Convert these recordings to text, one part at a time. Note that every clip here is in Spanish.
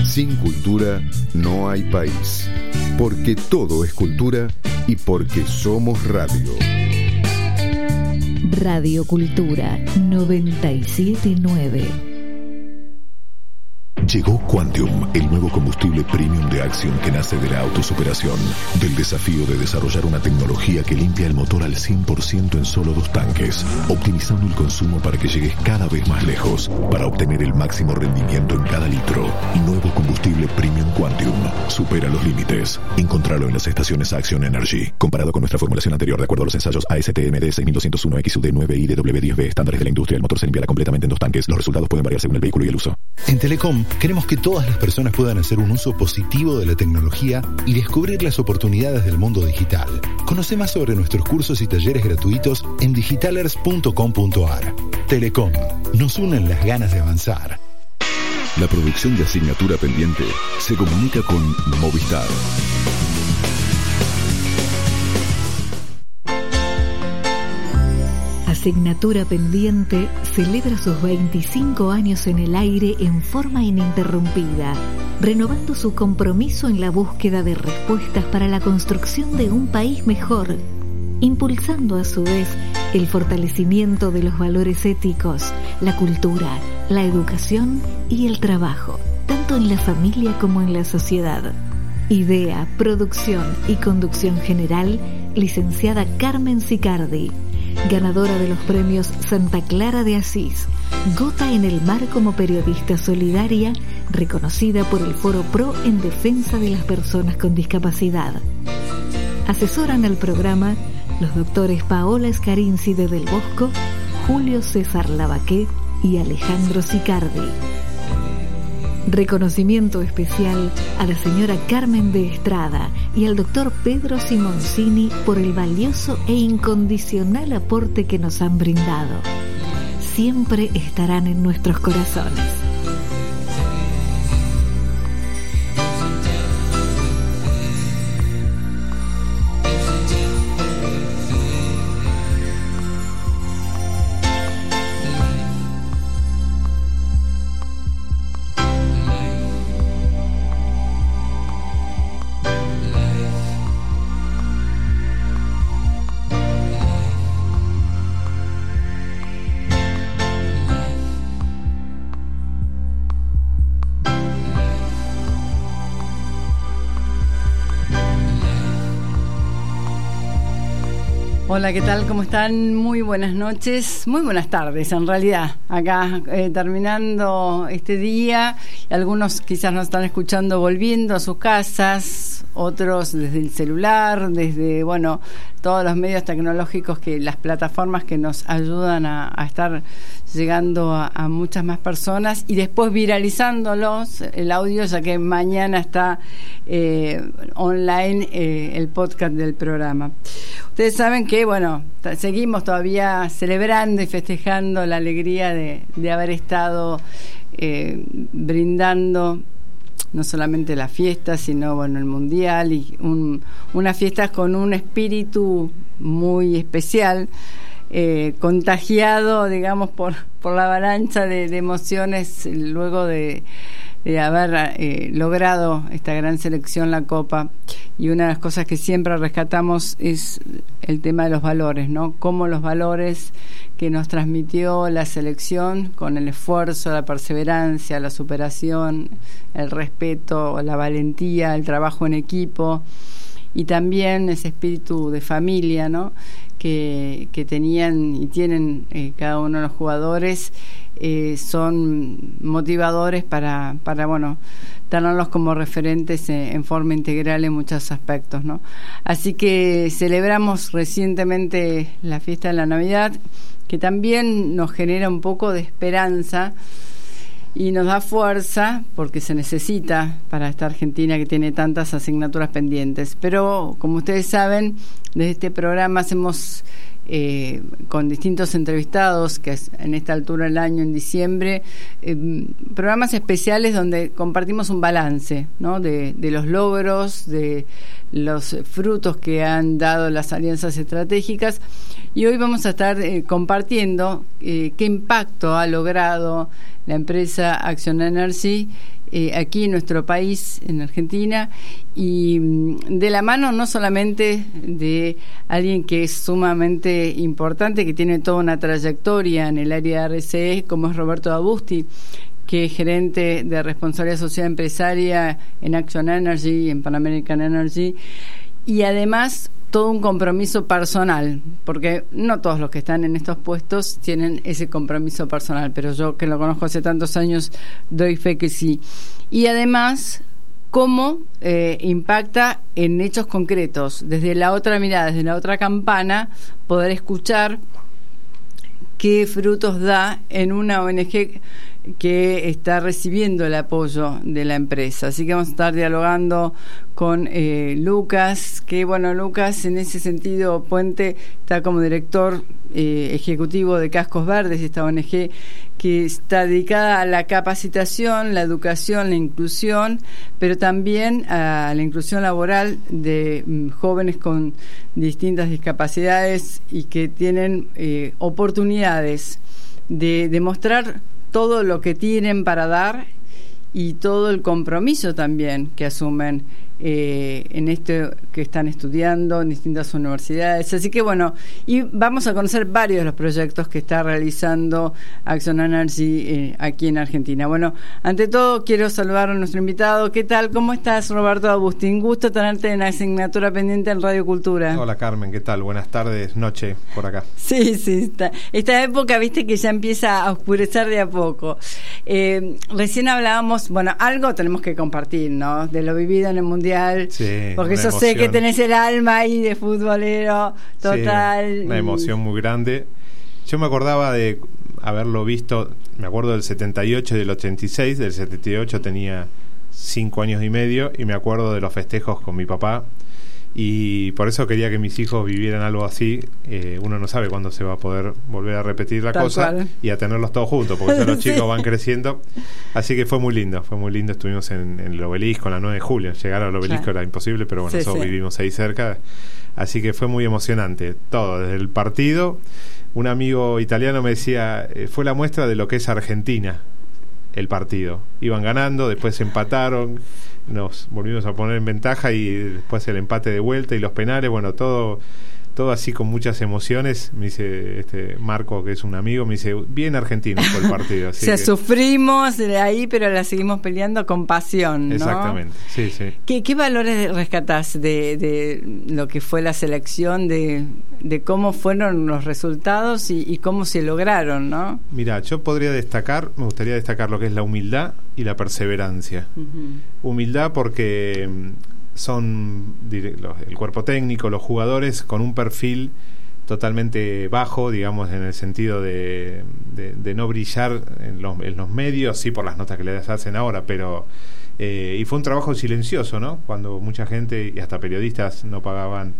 Sin cultura no hay país. Porque todo es cultura y porque somos radio. Radio Cultura 97.9. Llegó Quantium, el nuevo combustible premium de Axion que nace de la autosuperación, del desafío de desarrollar una tecnología que limpia el motor al 100% en solo 2 tanques, optimizando el consumo para que llegues cada vez más lejos, para obtener el máximo rendimiento en cada litro. Nuevo combustible premium Quantium. Supera los límites. Encontralo en las estaciones Axion Energy. Comparado con nuestra formulación anterior, de acuerdo a los ensayos ASTM-D 6201 XUD 9I DW10B, estándares de la industria, el motor se limpiará completamente en 2 tanques. Los resultados pueden variar según el vehículo y el uso. En Telecom queremos que todas las personas puedan hacer un uso positivo de la tecnología y descubrir las oportunidades del mundo digital. Conoce más sobre nuestros cursos y talleres gratuitos en digitalers.com.ar. Telecom, nos unen las ganas de avanzar. La producción de Asignatura Pendiente se comunica con Movistar. Asignatura Pendiente celebra sus 25 años en el aire en forma ininterrumpida, renovando su compromiso en la búsqueda de respuestas para la construcción de un país mejor, impulsando a su vez el fortalecimiento de los valores éticos, la cultura, la educación y el trabajo, tanto en la familia como en la sociedad. Idea, producción y conducción general, licenciada Carmen Sicardi, ganadora de los premios Santa Clara de Asís, Gota en el Mar como periodista solidaria, reconocida por el Foro Pro en defensa de las personas con discapacidad. Asesoran al programa los doctores Paola Escarinci de Del Bosco, Julio César Lavaqué y Alejandro Sicardi. Reconocimiento especial a la señora Carmen de Estrada y al doctor Pedro Simoncini por el valioso e incondicional aporte que nos han brindado. Siempre estarán en nuestros corazones. Hola, ¿qué tal? ¿Cómo están? Muy buenas noches, muy buenas tardes en realidad. Acá terminando este día, algunos quizás nos están escuchando volviendo a sus casas, otros desde el celular, desde, bueno, todos los medios tecnológicos, que las plataformas que nos ayudan a estar llegando a muchas más personas y después viralizándolos, el audio, ya que mañana está online el podcast del programa. Ustedes saben que, bueno, seguimos todavía celebrando y festejando la alegría de haber estado brindando no solamente la fiesta, sino, bueno, el mundial y unas fiestas con un espíritu muy especial, contagiado, digamos, por la avalancha de emociones luego de haber logrado esta gran selección, la Copa. Y una de las cosas que siempre rescatamos es el tema de los valores, ¿no? Cómo los valores que nos transmitió la selección, con el esfuerzo, la perseverancia, la superación, el respeto, la valentía, el trabajo en equipo, y también ese espíritu de familia, ¿no?, que tenían y tienen cada uno de los jugadores, son motivadores para bueno, tenerlos como referentes en forma integral en muchos aspectos, ¿no? Así que celebramos recientemente la fiesta de la Navidad, que también nos genera un poco de esperanza y nos da fuerza, porque se necesita para esta Argentina que tiene tantas asignaturas pendientes. Pero, como ustedes saben, desde este programa hacemos con distintos entrevistados, que es en esta altura del año, en diciembre, programas especiales donde compartimos un balance, ¿no?, de los logros, de los frutos que han dado las alianzas estratégicas, y hoy vamos a estar compartiendo qué impacto ha logrado la empresa Action Energy aquí en nuestro país, en Argentina, y de la mano no solamente de alguien que es sumamente importante, que tiene toda una trayectoria en el área de RCE, como es Roberto Abusti, que es gerente de responsabilidad social empresaria en Action Energy, en Pan American Energy, y además todo un compromiso personal, porque no todos los que están en estos puestos tienen ese compromiso personal, pero yo, que lo conozco hace tantos años, doy fe que sí. Y además, cómo impacta en hechos concretos, desde la otra mirada, desde la otra campana, poder escuchar qué frutos da en una ONG que está recibiendo el apoyo de la empresa. Así que vamos a estar dialogando con Lucas, que bueno, Lucas en ese sentido, Puente, está como director ejecutivo de Cascos Verdes, esta ONG que está dedicada a la capacitación, la educación, la inclusión, pero también a la inclusión laboral de jóvenes con distintas discapacidades y que tienen oportunidades de demostrar todo lo que tienen para dar y todo el compromiso también que asumen en esto que están estudiando en distintas universidades. Así que bueno, y vamos a conocer varios de los proyectos que está realizando Action Energy aquí en Argentina. Bueno, ante todo quiero saludar a nuestro invitado. ¿Qué tal? ¿Cómo estás, Roberto Agustín? Gusto tenerte en la asignatura pendiente en Radio Cultura. Hola, Carmen, ¿qué tal? Buenas tardes, noche por acá. Sí, esta época, viste, que ya empieza a oscurecer de a poco. Recién hablábamos, bueno, algo tenemos que compartir, ¿no? De lo vivido en el Mundial. Sí, porque yo sé que tenés el alma ahí de futbolero total. Sí, una emoción muy grande. Yo me acordaba de haberlo visto, me acuerdo del 78 y del 86. Del 78 tenía 5 años y medio y me acuerdo de los festejos con mi papá, y por eso quería que mis hijos vivieran algo así. Uno no sabe cuándo se va a poder volver a repetir la cosa y a tenerlos todos juntos, porque ya los chicos van creciendo. Así que fue muy lindo. Estuvimos en el Obelisco, en la 9 de julio. Llegar al Obelisco era imposible, pero bueno, nosotros vivimos ahí cerca. Así que fue muy emocionante todo, desde el partido. Un amigo italiano me decía, fue la muestra de lo que es Argentina, el partido. Iban ganando, después empataron, nos volvimos a poner en ventaja y después el empate de vuelta y los penales, bueno, todo así con muchas emociones. Me dice Marco, que es un amigo, me dice, bien argentino fue el partido. Así sufrimos de ahí, pero la seguimos peleando con pasión, ¿no? Exactamente, sí. ¿Qué valores rescatás de lo que fue la selección, de cómo fueron los resultados y cómo se lograron, ¿no? Mira, me gustaría destacar lo que es la humildad y la perseverancia. Uh-huh. Humildad porque son el cuerpo técnico, los jugadores con un perfil totalmente bajo, digamos, en el sentido de no brillar en los medios, sí, por las notas que les hacen ahora, pero y fue un trabajo silencioso, ¿no? Cuando mucha gente y hasta periodistas no pagaban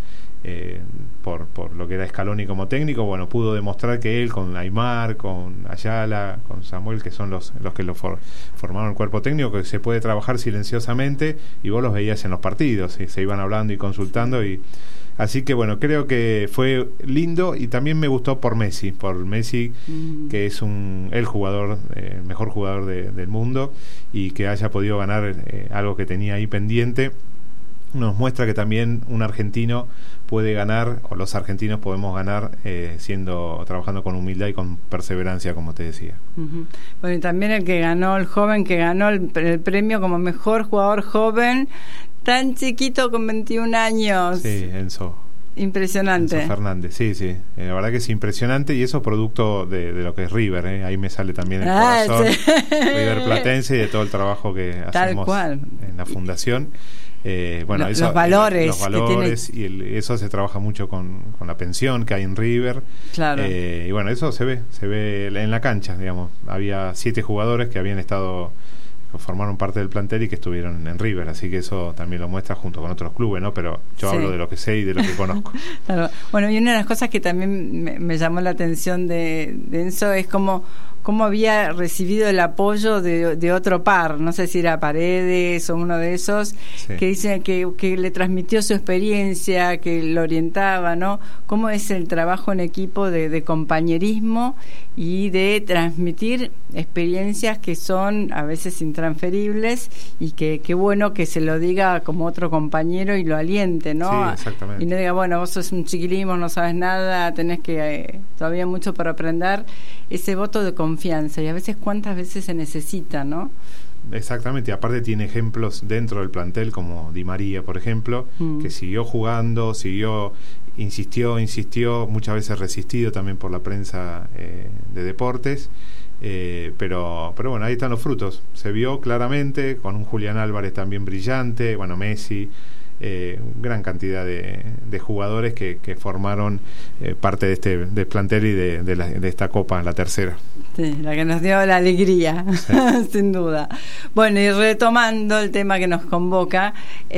por lo que era Scaloni como técnico, bueno, pudo demostrar que él con Aymar, con Ayala, con Samuel, que son los que formaron el cuerpo técnico, que se puede trabajar silenciosamente, y vos los veías en los partidos, y se iban hablando y consultando, y así que bueno, creo que fue lindo. Y también me gustó por Messi, que es el jugador, el mejor jugador del mundo, y que haya podido ganar algo que tenía ahí pendiente. Nos muestra que también un argentino puede ganar, o los argentinos podemos ganar, trabajando con humildad y con perseverancia, como te decía. Uh-huh. Bueno, y también el joven que ganó el premio como mejor jugador joven, tan chiquito, con 21 años. Sí, Enzo. Impresionante. Enzo Fernández, sí. La verdad que es impresionante, y eso es producto de lo que es River, ¿eh? Ahí me sale también el corazón. Sí. River Platense, y de todo el trabajo que hacemos en la fundación. Bueno, los valores que tiene... y eso se trabaja mucho con la pensión que hay en River. Claro. Y bueno, eso se ve en la cancha, digamos. Había 7 jugadores que habían formaron parte del plantel y que estuvieron en River, así que eso también lo muestra junto con otros clubes, ¿no? Pero yo hablo de lo que sé y de lo que conozco. Claro. Bueno, y una de las cosas que también me llamó la atención de Enzo es cómo cómo había recibido el apoyo de otro par, no sé si era Paredes o uno de esos, sí, que dicen que le transmitió su experiencia, que lo orientaba, ¿no? Cómo es el trabajo en equipo de compañerismo y de transmitir experiencias que son a veces intransferibles, y que bueno que se lo diga como otro compañero y lo aliente, ¿no? Sí, exactamente. Y no diga, bueno, vos sos un chiquilín, no sabes nada, tenés que todavía mucho para aprender. Ese voto de confianza, y a veces cuántas veces se necesita, ¿no? Exactamente, y aparte tiene ejemplos dentro del plantel como Di María, por ejemplo, que siguió jugando, insistió, muchas veces resistido también por la prensa de deportes, pero bueno, ahí están los frutos. Se vio claramente con un Julián Álvarez también brillante, bueno, Messi, gran cantidad de jugadores que formaron parte del plantel y de esta Copa, la tercera. Sí, la que nos dio la alegría, sí. Sin duda. Bueno, y retomando el tema que nos convoca,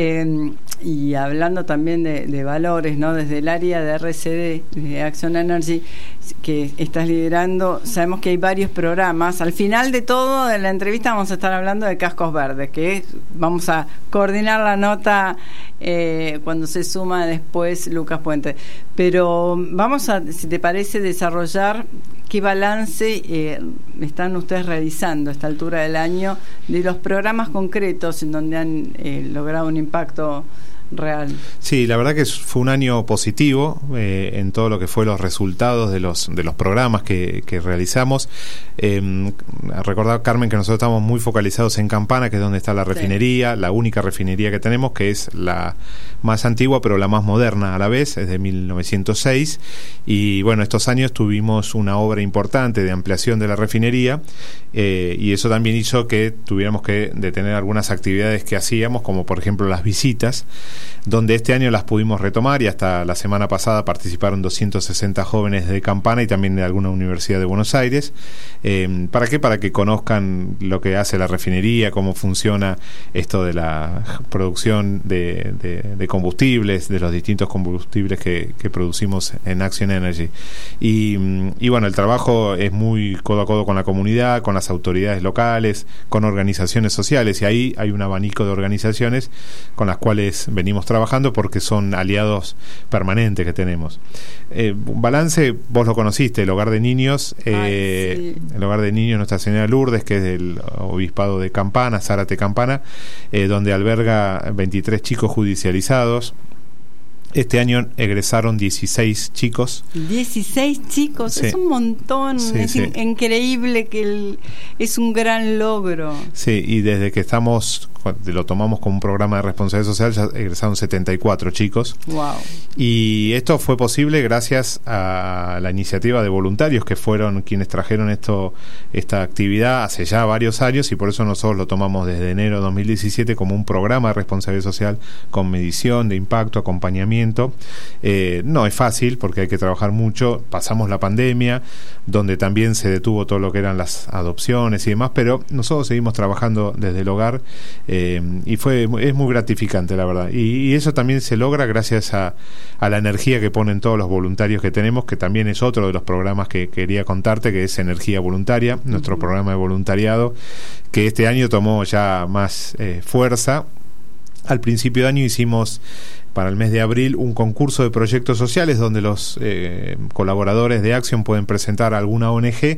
y hablando también de valores, ¿no? Desde el área de RCD, de Action Energy, que estás liderando, sabemos que hay varios programas. Al final de todo, de la entrevista, vamos a estar hablando de Cascos Verdes, que vamos a coordinar la nota cuando se suma después Lucas Puente. Pero vamos a, si te parece, desarrollar qué balance están ustedes realizando a esta altura del año de los programas concretos en donde han logrado un impacto real. Sí, la verdad que fue un año positivo en todo lo que fue los resultados de los programas que realizamos. Recordar, Carmen, que nosotros estamos muy focalizados en Campana, que es donde está la refinería, sí, la única refinería que tenemos, que es la más antigua pero la más moderna a la vez, es de 1906, y bueno, estos años tuvimos una obra importante de ampliación de la refinería, y eso también hizo que tuviéramos que detener algunas actividades que hacíamos, como por ejemplo las visitas, donde este año las pudimos retomar, y hasta la semana pasada participaron 260 jóvenes de Campana y también de alguna universidad de Buenos Aires. ¿Para qué? Para que conozcan lo que hace la refinería, cómo funciona esto de la producción de combustibles, de los distintos combustibles que producimos en Action Energy. Y bueno, el trabajo es muy codo a codo con la comunidad, con las autoridades locales, con organizaciones sociales, y ahí hay un abanico de organizaciones con las cuales venimos trabajando porque son aliados permanentes que tenemos. Balance, vos lo conociste, el Hogar de Niños, sí. El Hogar de Niños Nuestra Señora de Lourdes, que es del Obispado de Campana, Zárate Campana, donde alberga 23 chicos judicializados. Este año egresaron 16 chicos. 16 chicos, sí, es un montón, sí, es sí, increíble, es un gran logro. Sí, y desde que lo tomamos como un programa de responsabilidad social, ya egresaron 74 chicos. Wow. Y esto fue posible gracias a la iniciativa de voluntarios que fueron quienes trajeron esta actividad hace ya varios años, y por eso nosotros lo tomamos desde enero de 2017 como un programa de responsabilidad social con medición de impacto, acompañamiento. No es fácil porque hay que trabajar mucho. Pasamos la pandemia, donde también se detuvo todo lo que eran las adopciones y demás, pero nosotros seguimos trabajando desde el hogar, y es muy gratificante, la verdad, y eso también se logra gracias a la energía que ponen todos los voluntarios que tenemos, que también es otro de los programas que quería contarte, que es Energía Voluntaria, nuestro programa de voluntariado, que este año tomó ya más fuerza. Al principio de año hicimos, para el mes de abril, un concurso de proyectos sociales donde los colaboradores de Action pueden presentar a alguna ONG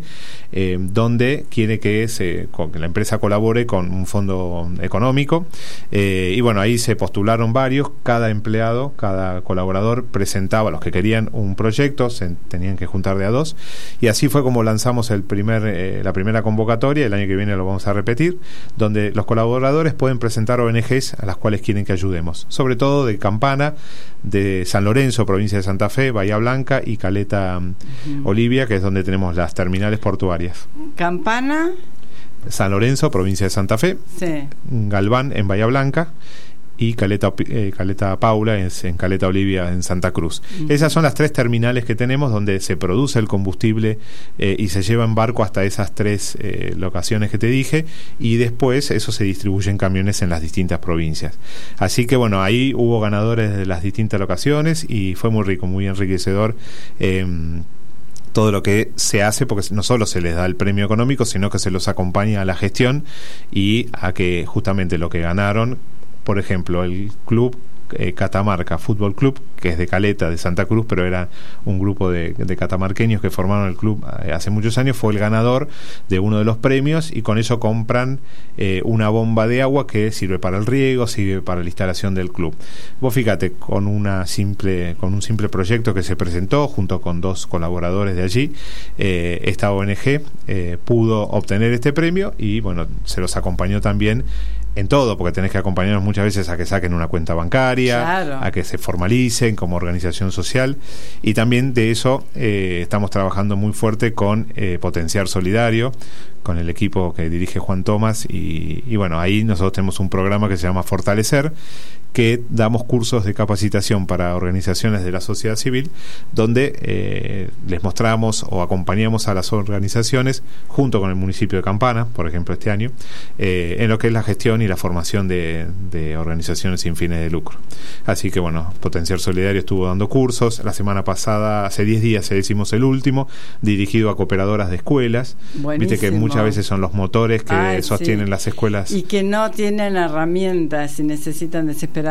donde quiere que la empresa colabore con un fondo económico, y bueno, ahí se postularon varios. Cada empleado, cada colaborador presentaba, los que querían, un proyecto, se tenían que juntar de a dos, y así fue como lanzamos la primera convocatoria. El año que viene lo vamos a repetir, donde los colaboradores pueden presentar ONGs a las cuales quieren que ayudemos, sobre todo de Campana, de San Lorenzo, provincia de Santa Fe, Bahía Blanca y Caleta Olivia, que es donde tenemos las terminales portuarias. Campana, San Lorenzo, provincia de Santa Fe, sí. Galván en Bahía Blanca, y Caleta Paula en Caleta Olivia en Santa Cruz. Esas son las 3 terminales que tenemos donde se produce el combustible y se lleva en barco hasta esas 3 locaciones que te dije, y después eso se distribuye en camiones en las distintas provincias. Así que bueno, ahí hubo ganadores de las distintas locaciones y fue muy rico, muy enriquecedor todo lo que se hace, porque no solo se les da el premio económico, sino que se los acompaña a la gestión y a que justamente lo que ganaron, por ejemplo, el club Catamarca Fútbol Club, que es de Caleta, de Santa Cruz, pero era un grupo de catamarqueños que formaron el club hace muchos años, fue el ganador de uno de los premios, y con eso compran una bomba de agua que sirve para el riego, sirve para la instalación del club. Vos fíjate, con un simple proyecto que se presentó junto con 2 colaboradores de allí, esta ONG pudo obtener este premio, y bueno, se los acompañó también en todo, porque tenés que acompañarnos muchas veces a que saquen una cuenta bancaria, claro, a que se formalicen como organización social, y también de eso estamos trabajando muy fuerte con Potenciar Solidario, con el equipo que dirige Juan Tomás, y bueno, ahí nosotros tenemos un programa que se llama Fortalecer, que damos cursos de capacitación para organizaciones de la sociedad civil, donde les mostramos o acompañamos a las organizaciones, junto con el municipio de Campana, por ejemplo este año, en lo que es la gestión y la formación de organizaciones sin fines de lucro. Así que bueno, Potenciar Solidario estuvo dando cursos. La semana pasada, hace 10 días, hicimos el último, dirigido a cooperadoras de escuelas. Buenísimo. Viste que muchas veces son los motores que sostienen las escuelas. Y que no tienen herramientas y necesitan desesperadamente.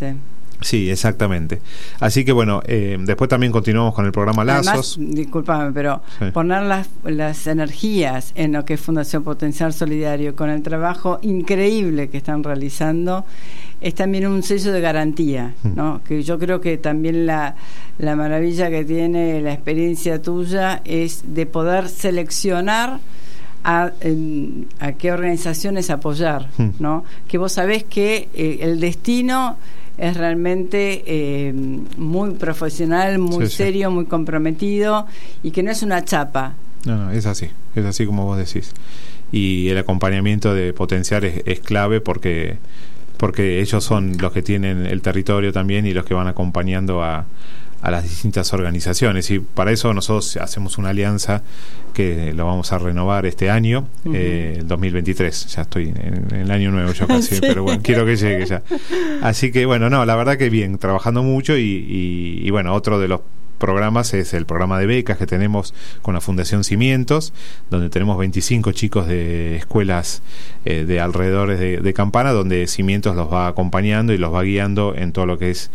Sí, exactamente. Así que bueno, después también continuamos con el programa Lazos. Además, discúlpame, pero poner las energías en lo que es Fundación Potenciar Solidario, con el trabajo increíble que están realizando, es también un sello de garantía, ¿no? Que yo creo que también la maravilla que tiene la experiencia tuya es de poder seleccionar a qué organizaciones apoyar, ¿no? Que vos sabés que el destino es realmente muy profesional, muy serio, muy comprometido, y que no es una chapa. No, es así como vos decís. Y el acompañamiento de Potenciar es clave, porque ellos son los que tienen el territorio también y los que van acompañando a las distintas organizaciones, y para eso nosotros hacemos una alianza que lo vamos a renovar este año, el 2023. Ya estoy en el año nuevo yo casi, sí. Pero bueno, quiero que llegue ya. Así que bueno, la verdad que bien, trabajando mucho, y bueno, otro de los programas es el programa de becas que tenemos con la Fundación Cimientos, donde tenemos 25 chicos de escuelas de alrededores de Campana, donde Cimientos los va acompañando y los va guiando en todo lo que es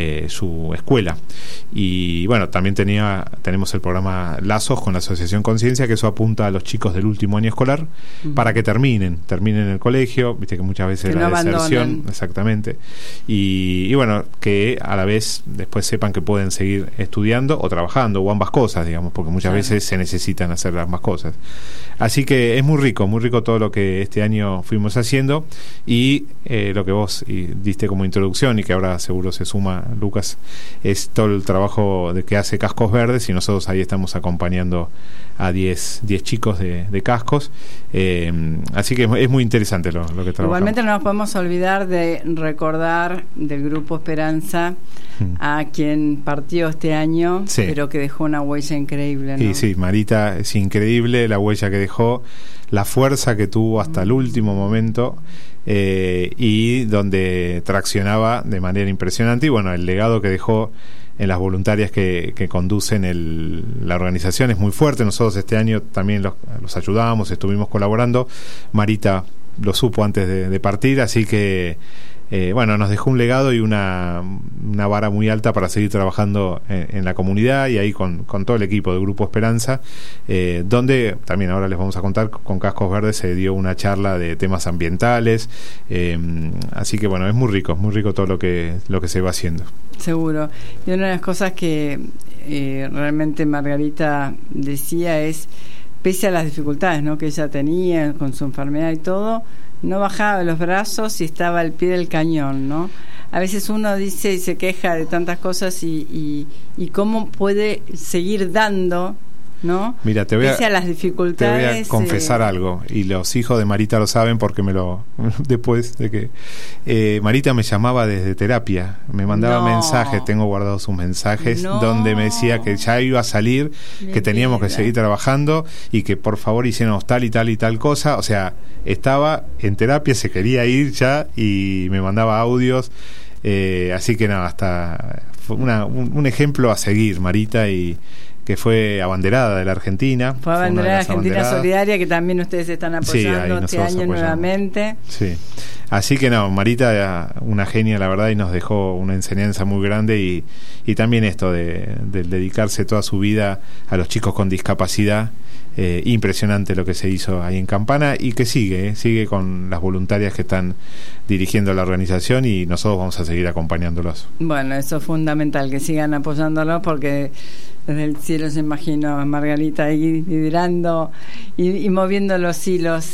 su escuela. Y bueno, también tenemos el programa Lazos con la Asociación Conciencia, que eso apunta a los chicos del último año escolar para que terminen el colegio. Viste que muchas veces la deserción, exactamente, y bueno, que a la vez después sepan que pueden seguir estudiando o trabajando, o ambas cosas, digamos, porque muchas veces se necesitan hacer ambas cosas. Así que es muy rico todo lo que este año fuimos haciendo, y lo que vos diste como introducción, y que ahora seguro se suma Lucas, es todo el trabajo que hace Cascos Verdes, y nosotros ahí estamos acompañando a 10 chicos de Cascos, así que es muy interesante lo que trabajamos. Igualmente no nos podemos olvidar de recordar del Grupo Esperanza a quien partió este año, pero que dejó una huella increíble, ¿no? Y sí, Marita, es increíble la huella que dejó, la fuerza que tuvo hasta el último momento, y donde traccionaba de manera impresionante, y bueno, el legado que dejó en las voluntarias que conducen la organización es muy fuerte. Nosotros este año también los ayudamos, estuvimos colaborando. Marita lo supo antes de partir, así que bueno, nos dejó un legado y una vara muy alta para seguir trabajando en la comunidad, y ahí con todo el equipo del Grupo Esperanza, donde también ahora les vamos a contar, con Cascos Verdes se dio una charla de temas ambientales, así que bueno, es muy rico todo lo que se va haciendo. Seguro. Y una de las cosas que realmente Margarita decía es, pese a las dificultades, ¿no?, que ella tenía con su enfermedad y todo, no bajaba los brazos y estaba al pie del cañón, ¿no? A veces uno dice y se queja de tantas cosas, y cómo puede seguir dando, ¿no? Mira, pese a las dificultades. Te voy a confesar algo, y los hijos de Marita lo saben, porque después de que Marita me llamaba desde terapia, me mandaba mensajes, tengo guardados sus mensajes, donde me decía que ya iba a salir, que teníamos que seguir trabajando, y que por favor hiciéramos tal y tal y tal cosa. O sea, estaba en terapia, se quería ir ya, y me mandaba audios, así que nada, hasta fue un ejemplo a seguir, Marita, y que fue abanderada de la Argentina. Fue abanderada de Argentina Solidaria, que también ustedes están apoyando este año apoyamos. Nuevamente. Sí. Así que no, Marita, una genia, la verdad, y nos dejó una enseñanza muy grande y también esto de dedicarse toda su vida a los chicos con discapacidad. Impresionante lo que se hizo ahí en Campana y que sigue con las voluntarias que están dirigiendo la organización y nosotros vamos a seguir acompañándolos. Bueno, eso es fundamental, que sigan apoyándolos porque desde el cielo se imagino a Margarita ahí liderando y moviendo los hilos.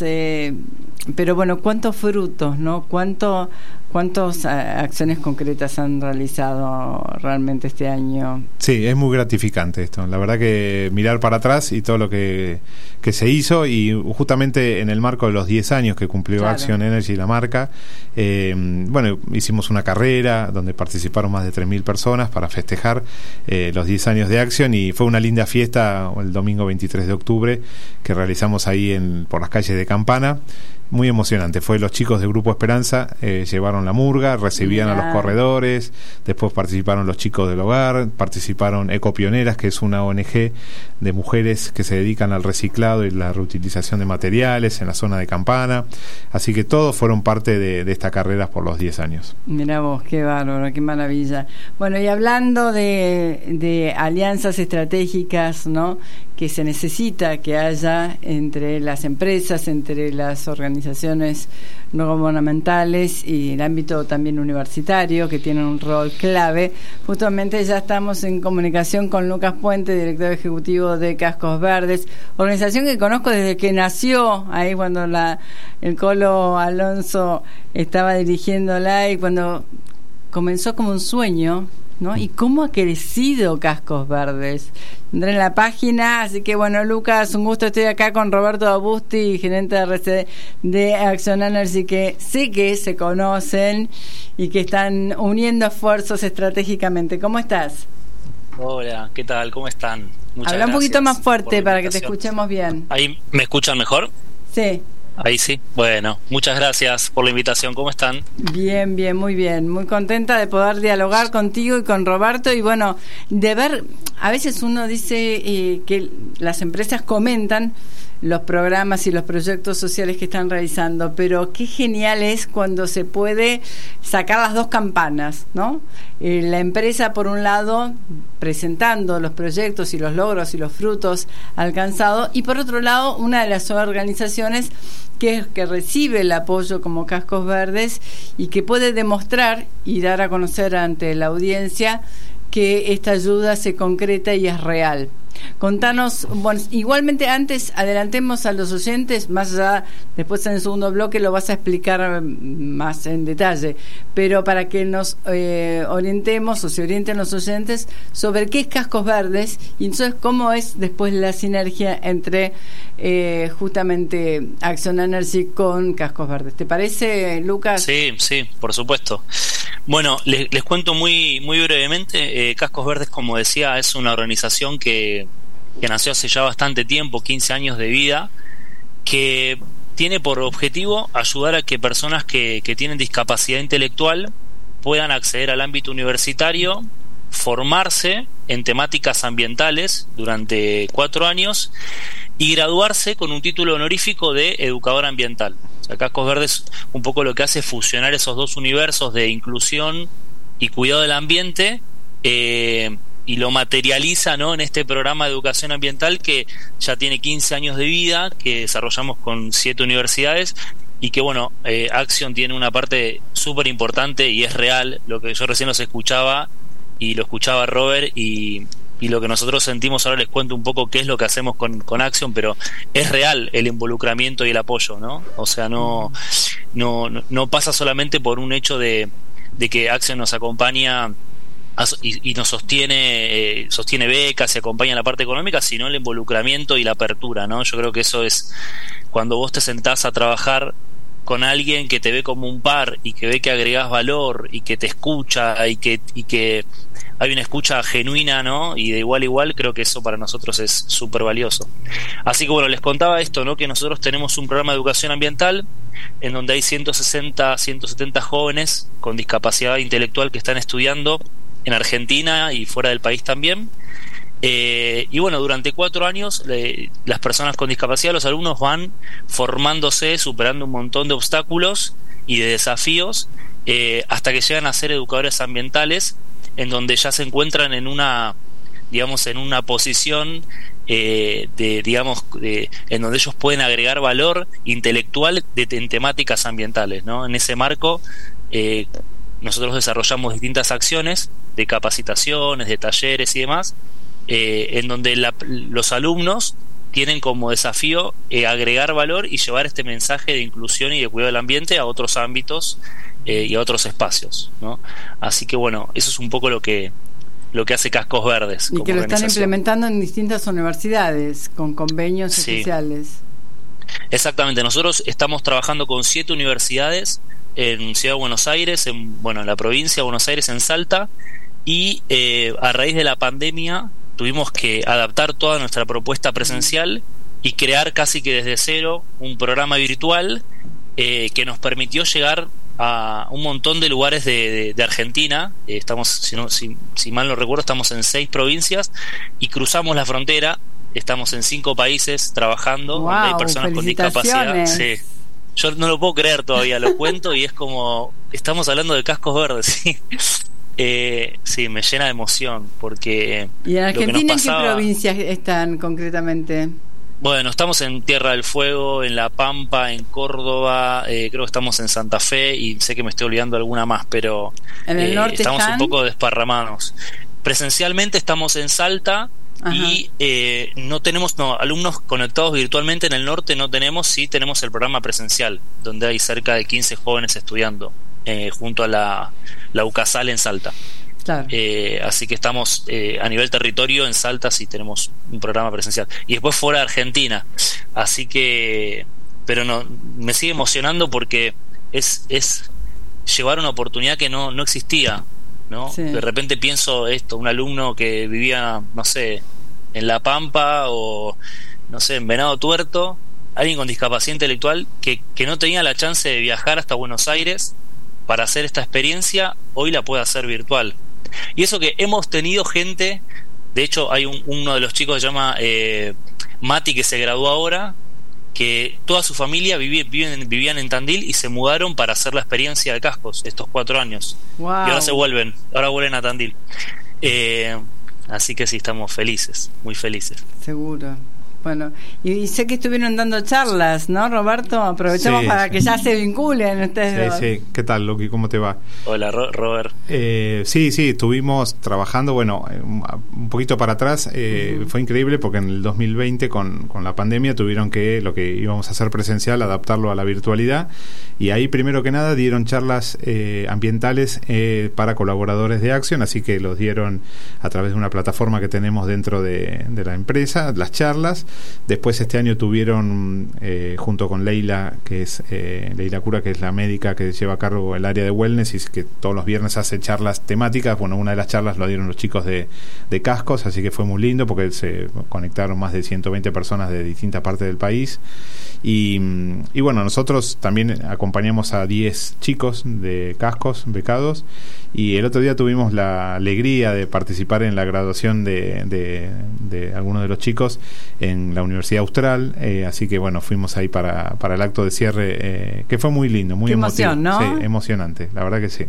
Pero bueno, ¿cuántos frutos, no? ¿Cuántas acciones concretas han realizado realmente este año? Sí, es muy gratificante esto. La verdad que mirar para atrás y todo lo que se hizo, y justamente en el marco de los 10 años que cumplió claro. Action Energy, la marca, bueno, hicimos una carrera donde participaron más de 3.000 personas para festejar los 10 años de Action, y fue una linda fiesta el domingo 23 de octubre que realizamos ahí por las calles de Campana. Muy emocionante, fue los chicos de Grupo Esperanza, llevaron la murga, recibían a los corredores, después participaron los chicos del hogar, participaron Ecopioneras, que es una ONG de mujeres que se dedican al reciclado y la reutilización de materiales en la zona de Campana, así que todos fueron parte de esta carrera por los 10 años. Mirá vos, qué bárbaro, qué maravilla. Bueno, y hablando de alianzas estratégicas, ¿no?, que se necesita que haya entre las empresas, entre las organizaciones no gubernamentales y el ámbito también universitario, que tienen un rol clave. Justamente ya estamos en comunicación con Lucas Puente, director ejecutivo de Cascos Verdes, organización que conozco desde que nació, ahí cuando el Colo Alonso estaba dirigiéndola y cuando comenzó como un sueño, ¿no? Y cómo ha crecido Cascos Verdes. Entré en la página, así que bueno, Lucas, un gusto, estoy acá con Roberto Abusti, gerente de RCD de Action Energy, que sé que se conocen y que están uniendo esfuerzos estratégicamente. ¿Cómo estás? Hola, ¿qué tal? ¿Cómo están? Muchas Habla un poquito más fuerte para que te escuchemos bien. ¿Ahí me escuchan mejor? Sí. Ahí sí. Bueno, muchas gracias por la invitación. ¿Cómo están? Bien, muy bien. Muy contenta de poder dialogar contigo y con Roberto. Y bueno, de ver, a veces uno dice que las empresas comentan los programas y los proyectos sociales que están realizando, pero qué genial es cuando se puede sacar las dos campanas, ¿no? La empresa, por un lado, presentando los proyectos y los logros y los frutos alcanzados, y por otro lado, una de las organizaciones que recibe el apoyo como Cascos Verdes y que puede demostrar y dar a conocer ante la audiencia que esta ayuda se concreta y es real. Contanos, bueno, igualmente antes adelantemos a los oyentes, más allá, después en el segundo bloque lo vas a explicar más en detalle, pero para que nos orientemos o se orienten los oyentes sobre qué es Cascos Verdes y entonces cómo es después la sinergia entre justamente Action Energy con Cascos Verdes. ¿Te parece, Lucas? Sí, por supuesto. Bueno, les cuento muy brevemente. Cascos Verdes, como decía, es una organización que nació hace ya bastante tiempo, 15 años de vida, que tiene por objetivo ayudar a que personas que tienen discapacidad intelectual puedan acceder al ámbito universitario, formarse en temáticas ambientales durante 4 años y graduarse con un título honorífico de educador ambiental. O sea, Cascos Verdes un poco lo que hace es fusionar esos dos universos de inclusión y cuidado del ambiente, y lo materializa, ¿no?, en este programa de educación ambiental que ya tiene 15 años de vida, que desarrollamos con 7 universidades y que, bueno, Action tiene una parte súper importante y es real. Lo que yo recién los escuchaba y lo escuchaba Robert y lo que nosotros sentimos, ahora les cuento un poco qué es lo que hacemos con Action, pero es real el involucramiento y el apoyo, ¿no? O sea, no pasa solamente por un hecho de que Action nos acompaña y nos sostiene becas y acompaña en la parte económica, sino el involucramiento y la apertura, ¿no? Yo creo que eso es cuando vos te sentás a trabajar con alguien que te ve como un par y que ve que agregás valor y que te escucha y que hay una escucha genuina, ¿no?, y de igual a igual. Creo que eso para nosotros es súper valioso. Así que bueno, les contaba esto, ¿no?, que nosotros tenemos un programa de educación ambiental en donde hay 170 jóvenes con discapacidad intelectual que están estudiando en Argentina y fuera del país también, Y bueno, durante 4 años las personas con discapacidad, los alumnos van formándose, superando un montón de obstáculos y de desafíos, hasta que llegan a ser educadores ambientales, en donde ya se encuentran en una posición en donde ellos pueden agregar valor intelectual en temáticas ambientales, ¿no? En ese marco nosotros desarrollamos distintas acciones de capacitaciones, de talleres y demás, en donde los alumnos tienen como desafío agregar valor y llevar este mensaje de inclusión y de cuidado del ambiente a otros ámbitos y a otros espacios, ¿no? Así que bueno, eso es un poco lo que hace Cascos Verdes. Y que lo están implementando en distintas universidades, con convenios especiales. Exactamente, nosotros estamos trabajando con 7 universidades en Ciudad de Buenos Aires, en la provincia de Buenos Aires, en Salta, y a raíz de la pandemia tuvimos que adaptar toda nuestra propuesta presencial y crear casi que desde cero un programa virtual que nos permitió llegar a un montón de lugares de Argentina. Estamos, si mal no recuerdo, estamos en 6 provincias y cruzamos la frontera. Estamos en 5 países trabajando. Wow, donde hay personas con discapacidad. Sí. Yo no lo puedo creer todavía, lo cuento y es como estamos hablando de Cascos Verdes. ¿Sí? Sí, me llena de emoción porque... ¿Y en Argentina en qué provincias están concretamente? Bueno, estamos en Tierra del Fuego, en La Pampa, en Córdoba, creo que estamos en Santa Fe y sé que me estoy olvidando alguna más, pero ¿en el norte estamos están? un poco desparramados. Presencialmente estamos en Salta. Ajá. Y no tenemos alumnos conectados virtualmente en el norte, no tenemos, sí tenemos el programa presencial, donde hay cerca de 15 jóvenes estudiando junto a la UCASAL en Salta. Claro. Así que estamos a nivel territorio en Salta, sí tenemos un programa presencial. Y después fuera de Argentina. Así que, pero no, me sigue emocionando porque es llevar una oportunidad que no existía, ¿no? Sí. De repente pienso un alumno que vivía, no sé, en La Pampa o, no sé, en Venado Tuerto, alguien con discapacidad intelectual que no tenía la chance de viajar hasta Buenos Aires para hacer esta experiencia, hoy la puede hacer virtual. Y eso que hemos tenido gente, de hecho hay uno de los chicos que se llama Mati, que se graduó ahora, que toda su familia vivían en Tandil y se mudaron para hacer la experiencia de Cascos estos 4 años. Wow. Y ahora vuelven a Tandil. Así que sí, estamos felices, muy felices. Seguro. Bueno, y sé que estuvieron dando charlas, ¿no, Roberto? Aprovechamos para que ya se vinculen ustedes dos. Sí. ¿Qué tal, Luqui? ¿Cómo te va? Hola, Robert. Sí, estuvimos trabajando, un poquito para atrás. Fue increíble porque en el 2020, con la pandemia, tuvieron que, lo que íbamos a hacer presencial, adaptarlo a la virtualidad. Y ahí, primero que nada, dieron charlas ambientales para colaboradores de Action, así que los dieron a través de una plataforma que tenemos dentro de la empresa, las charlas. Después este año tuvieron junto con Leila, que es Leila Cura, que es la médica que lleva a cargo el área de wellness y que todos los viernes hace charlas temáticas. Bueno, una de las charlas lo dieron los chicos de Cascos, así que fue muy lindo porque se conectaron más de 120 personas de distintas partes del país. Y bueno, nosotros también acompañamos a 10 chicos de Cascos becados, y el otro día tuvimos la alegría de participar en la graduación de algunos de los chicos en la Universidad Austral, así que bueno, fuimos ahí para el acto de cierre, que fue muy lindo, muy emotivo, ¿no? Sí, emocionante, la verdad que sí.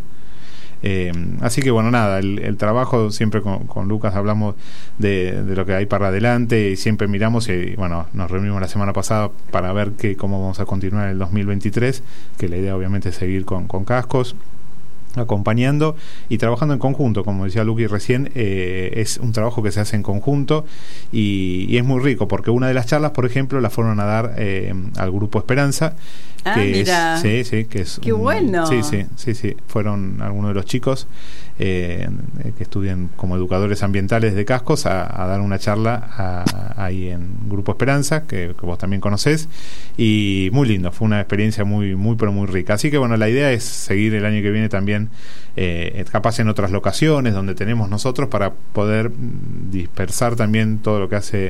Así que bueno, nada, el trabajo, siempre con Lucas hablamos de lo que hay para adelante y siempre miramos, y bueno, nos reunimos la semana pasada para ver cómo vamos a continuar el 2023, que la idea obviamente es seguir con Cascos, acompañando y trabajando en conjunto. Como decía Luqui recién, es un trabajo que se hace en conjunto y es muy rico, porque una de las charlas, por ejemplo, la fueron a dar al Grupo Esperanza, mira. que es qué bueno. Sí, fueron algunos de los chicos que estudian como educadores ambientales de Cascos a dar una charla ahí en Grupo Esperanza, que vos también conocés, y muy lindo, fue una experiencia muy pero muy rica. Así que bueno, la idea es seguir el año que viene también capaz en otras locaciones donde tenemos nosotros, para poder dispersar también todo lo que hace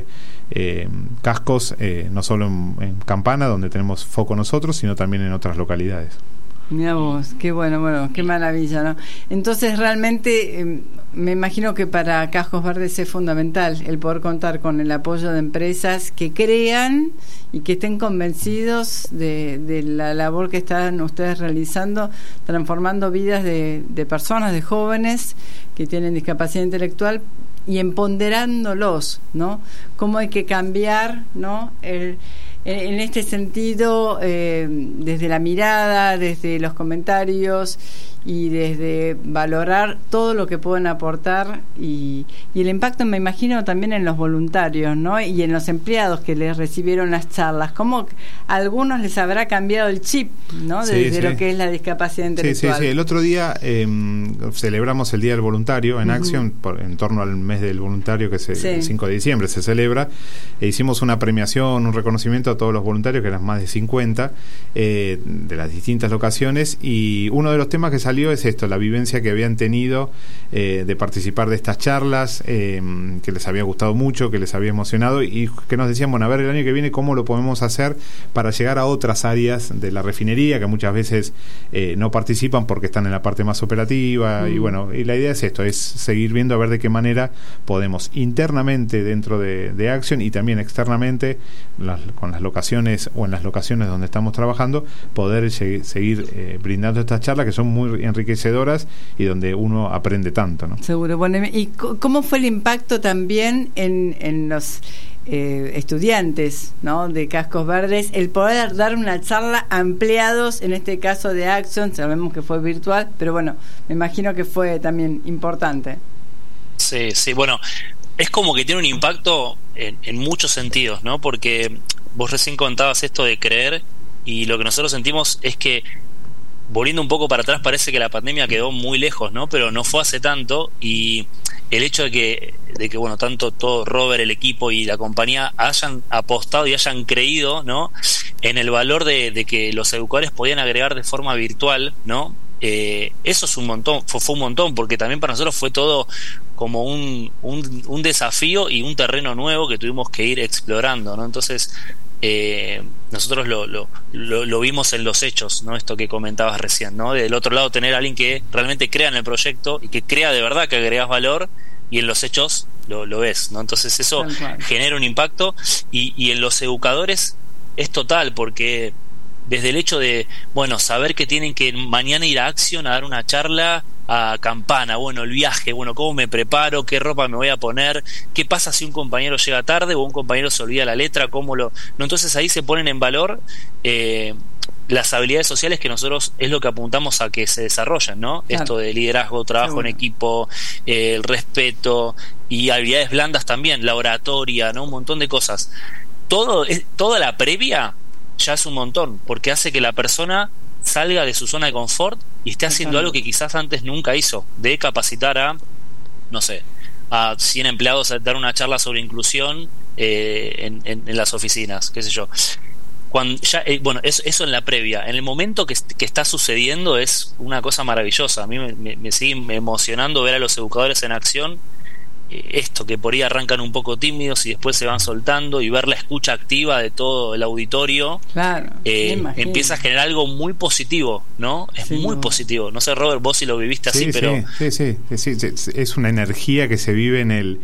Cascos, no solo en Campana, donde tenemos foco nosotros, sino también en otras localidades. Mirá vos, qué bueno, qué maravilla, ¿no? Entonces realmente me imagino que para Cascos Verdes es fundamental el poder contar con el apoyo de empresas que crean y que estén convencidos de la labor que están ustedes realizando, transformando vidas de personas, de jóvenes que tienen discapacidad intelectual y empoderándolos, ¿no? Cómo hay que cambiar, ¿no? En este sentido, desde la mirada, desde los comentarios y desde valorar todo lo que pueden aportar y el impacto, me imagino, también en los voluntarios, ¿no? Y en los empleados que les recibieron las charlas. ¿Cómo a algunos les habrá cambiado el chip, ¿no? De lo que es la discapacidad intelectual. Sí. El otro día celebramos el Día del Voluntario en Action, en torno al mes del voluntario, que es el 5 de diciembre se celebra, e hicimos una premiación, un reconocimiento a todos los voluntarios, que eran más de 50, de las distintas locaciones, y uno de los temas que salió es esto, la vivencia que habían tenido de participar de estas charlas, que les había gustado mucho, que les había emocionado, y que nos decían, bueno, a ver el año que viene cómo lo podemos hacer para llegar a otras áreas de la refinería, que muchas veces no participan porque están en la parte más operativa, y bueno, y la idea es esto, es seguir viendo a ver de qué manera podemos internamente dentro de Action y también externamente con las locaciones o en las locaciones donde estamos trabajando, poder seguir brindando estas charlas que son muy enriquecedoras y donde uno aprende tanto, ¿no? Seguro. Bueno, ¿y cómo fue el impacto también en los estudiantes, ¿no?, de Cascos Verdes, el poder dar una charla a empleados, en este caso de Action? Sabemos que fue virtual, pero bueno, me imagino que fue también importante. Sí, bueno, es como que tiene un impacto en muchos sentidos, ¿no? Porque vos recién contabas esto de creer, y lo que nosotros sentimos es que, volviendo un poco para atrás, parece que la pandemia quedó muy lejos, ¿no? Pero no fue hace tanto, y el hecho de que bueno, tanto todo Robert, el equipo y la compañía hayan apostado y hayan creído, ¿no?, en el valor de que los educadores podían agregar de forma virtual, ¿no? Eso es un montón, fue un montón, porque también para nosotros fue todo como un desafío y un terreno nuevo que tuvimos que ir explorando, ¿no? Entonces nosotros lo vimos en los hechos, ¿no? Esto que comentabas recién, ¿no? Del otro lado, tener a alguien que realmente crea en el proyecto y que crea de verdad que agregas valor, y en los hechos lo ves, ¿no? Entonces eso genera un impacto, y en los educadores es total, porque desde el hecho de, bueno, saber que tienen que mañana ir a Action a dar una charla a Campana, bueno, el viaje, bueno, cómo me preparo, qué ropa me voy a poner, qué pasa si un compañero llega tarde o un compañero se olvida la letra, no, entonces ahí se ponen en valor las habilidades sociales que nosotros es lo que apuntamos a que se desarrollen, ¿no? Claro. Esto de liderazgo, trabajo en equipo, el respeto, y habilidades blandas también, la oratoria, ¿no? Un montón de cosas. Toda la previa ya es un montón, porque hace que la persona salga de su zona de confort y esté haciendo algo que quizás antes nunca hizo, de capacitar a 100 empleados a dar una charla sobre inclusión en las oficinas, qué sé yo. Cuando ya, bueno, eso en la previa. En el momento que está sucediendo es una cosa maravillosa. A mí me sigue emocionando ver a los educadores en acción, esto que por ahí arrancan un poco tímidos y después se van soltando, y ver la escucha activa de todo el auditorio, claro, empieza a generar algo muy positivo, ¿no? Es muy positivo. No sé, Robert, vos si lo viviste así, pero sí, es una energía que se vive en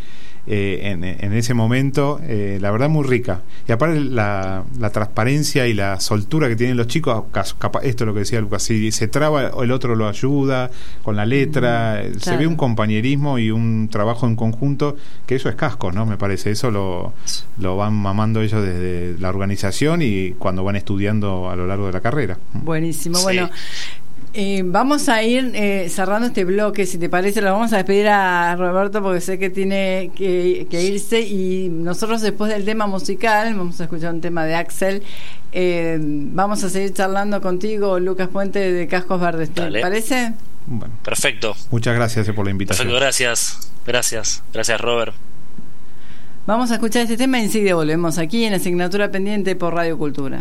ese momento, la verdad muy rica, y aparte la transparencia y la soltura que tienen los chicos. Esto es lo que decía Lucas, si se traba el otro lo ayuda con la letra, claro. Se ve un compañerismo y un trabajo en conjunto, que eso es Cascos, ¿no? Me parece, eso lo van mamando ellos desde la organización y cuando van estudiando a lo largo de la carrera. Buenísimo, sí. Bueno, vamos a ir cerrando este bloque, si te parece. Lo vamos a despedir a Roberto porque sé que tiene que irse, y nosotros después del tema musical vamos a escuchar un tema de Axel. Vamos a seguir charlando contigo, Lucas Puente, de Cascos Verdes. ¿Te parece? Bueno, perfecto. Muchas gracias por la invitación. Perfecto, gracias Robert. Vamos a escuchar este tema y enseguida volvemos aquí en Asignatura Pendiente por Radio Cultura.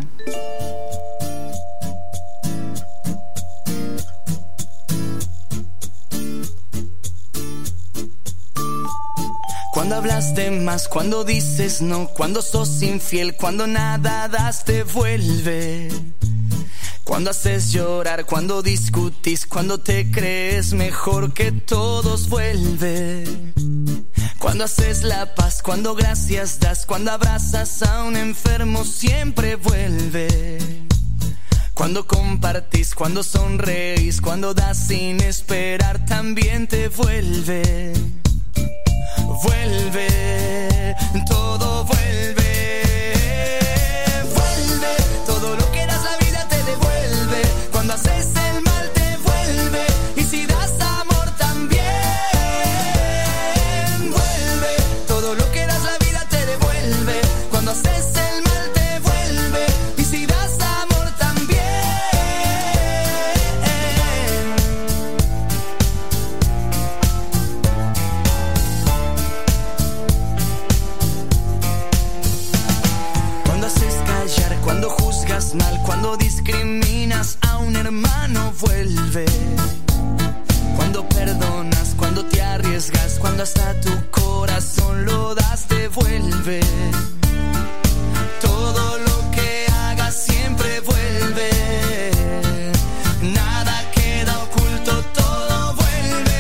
Cuando hablas de más, cuando dices no, cuando sos infiel, cuando nada das te vuelve. Cuando haces llorar, cuando discutís, cuando te crees mejor que todos, vuelve. Cuando haces la paz, cuando gracias das, cuando abrazas a un enfermo, siempre vuelve. Cuando compartís, cuando sonreís, cuando das sin esperar, también te vuelve. Vuelve, todo vuelve. Vuelve, todo lo que das la vida te devuelve. Cuando haces el mal te vuelve. Y si das amor también. Vuelve, todo lo que das la vida te devuelve. Cuando haces el mal te vuelve. Y si das amor también. Cuando haces callar, cuando juzgas mal, cuando discriminas a un hermano, vuelve. Cuando perdonas, cuando te arriesgas, cuando hasta tu corazón lo das, te vuelve. Todo lo que hagas siempre vuelve. Nada queda oculto, todo vuelve.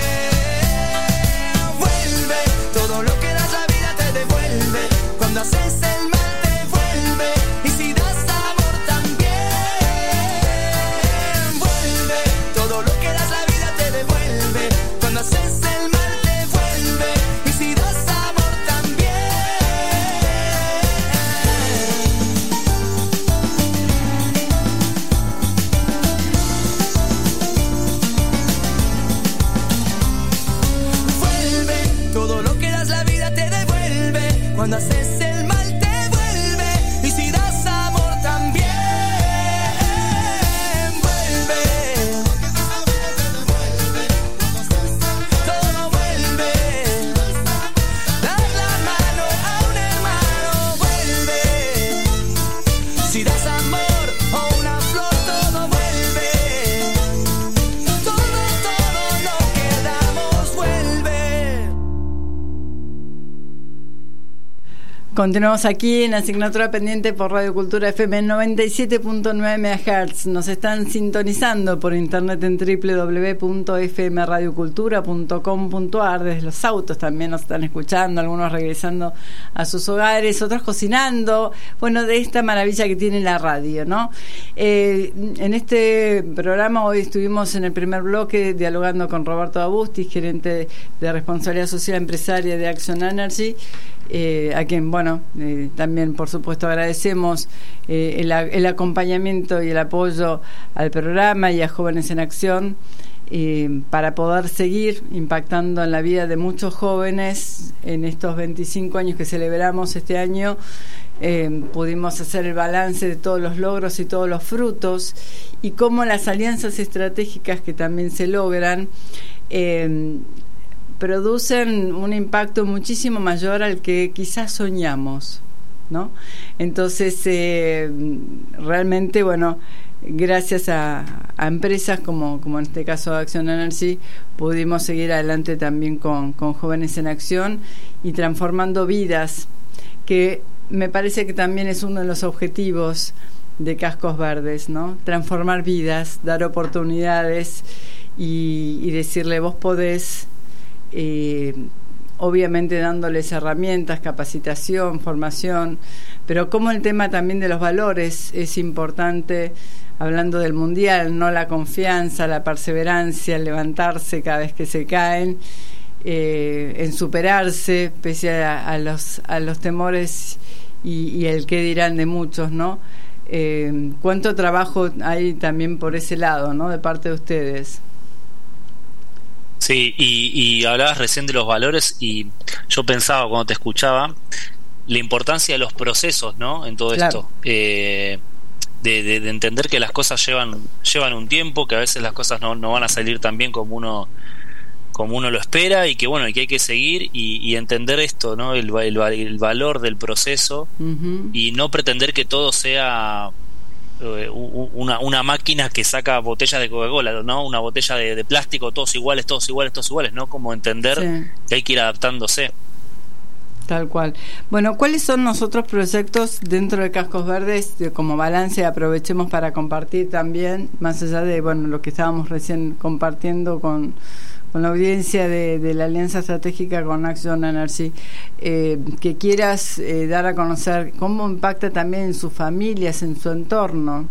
Vuelve, todo lo que das la vida te devuelve. Cuando haces el mal te vuelve. Y si das amor también. Vuelve, todo lo que das la vida te devuelve. Cuando haces el mal te vuelve. Y si das amor también. Vuelve, todo lo que das la vida te devuelve. Cuando haces el mal te vuelve. Y si das amor también. Vuelve, todo vuelve. Dar la mano a un hermano, vuelve. Si das amor o una flor, todo vuelve. Todo lo que damos vuelve. Continuamos aquí en Asignatura Pendiente por Radio Cultura FM 97.9 MHz. Nos están sintonizando por internet en www.fmradiocultura.com.ar. Desde los autos también nos están escuchando, algunos regresando a sus hogares, otros cocinando. Bueno, de esta maravilla que tiene la radio, ¿no? En este programa hoy estuvimos en el primer bloque dialogando con Roberto Agustis, gerente de responsabilidad social empresaria de Action Energy. A quien, bueno, también por supuesto agradecemos el acompañamiento y el apoyo al programa y a Jóvenes en Acción para poder seguir impactando en la vida de muchos jóvenes. En estos 25 años que celebramos este año pudimos hacer el balance de todos los logros y todos los frutos y cómo las alianzas estratégicas que también se logran producen un impacto muchísimo mayor al que quizás soñamos, ¿no? Entonces, realmente, bueno, gracias a empresas como en este caso Action Energy, pudimos seguir adelante también con Jóvenes en Acción y transformando vidas, que me parece que también es uno de los objetivos de Cascos Verdes, ¿no? Transformar vidas, dar oportunidades y decirle, vos podés. Obviamente dándoles herramientas, capacitación, formación, pero como el tema también de los valores es importante, hablando del mundial, ¿no? La confianza, la perseverancia, el levantarse cada vez que se caen, en superarse pese a los temores y el qué dirán de muchos, ¿no? ¿Cuánto trabajo hay también por ese lado, ¿no? De parte de ustedes? Sí, y hablabas recién de los valores y yo pensaba cuando te escuchaba la importancia de los procesos, ¿no? En todo esto, de entender que las cosas llevan un tiempo, que a veces las cosas no van a salir tan bien como uno lo espera y que bueno, y que hay que seguir y entender esto, ¿no? El valor del proceso. Uh-huh. Y no pretender que todo sea una máquina que saca botellas de Coca-Cola, ¿no? Una botella de plástico, todos iguales, ¿no? Como entender que hay que ir adaptándose. Tal cual. Bueno, ¿cuáles son los otros proyectos dentro de Cascos Verdes como balance? Aprovechemos para compartir también, más allá de lo que estábamos recién compartiendo con la audiencia de la Alianza Estratégica con Action Energy, que quieras dar a conocer cómo impacta también en sus familias, en su entorno.